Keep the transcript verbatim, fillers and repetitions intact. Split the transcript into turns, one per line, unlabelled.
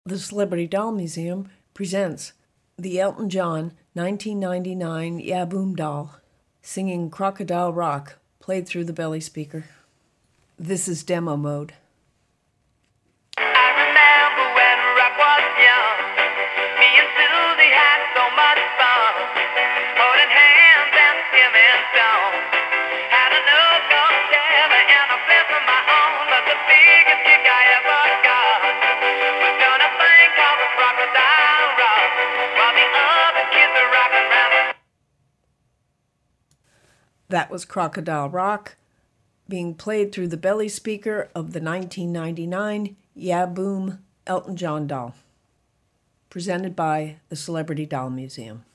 The Celebrity Doll Museum presents the Elton John nineteen ninety-nine Ya Boom doll singing Crocodile Rock, played through the belly speaker. This is demo mode.
I remember when rock was young. Me and Susie had so much fun, holding hands and skimming stones. Had a nook on Terry and a flip of my own, but the biggest kick I ever got was doing a thing called the Crocodile Rock, while the other kids are rocking around.
That was Crocodile Rock, being played through the belly speaker of the nineteen ninety-nine Ya Boom Elton John doll, presented by the Celebrity Doll Museum.